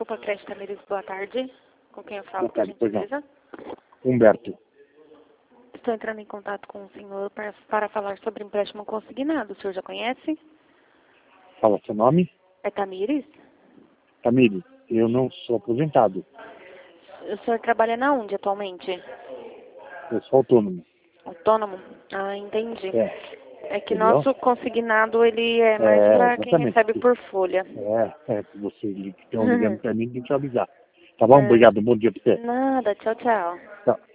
Desculpa, Creche Tamires, boa tarde. Com quem eu falo, Boa tarde, por gentileza? Humberto. Estou entrando em contato com o senhor para falar sobre empréstimo consignado. O senhor já conhece? Fala seu nome. É Tamires? Tamires, eu não sou aposentado. O senhor trabalha na onde atualmente? Eu sou autônomo. Autônomo? Ah, entendi. É que Entendeu? nosso consignado, ele é mais para quem Exatamente. recebe por folha. Se você estão ligando para mim, tem que avisar. Tá bom? Obrigado, bom dia para você. Nada, tchau, tchau. Tchau.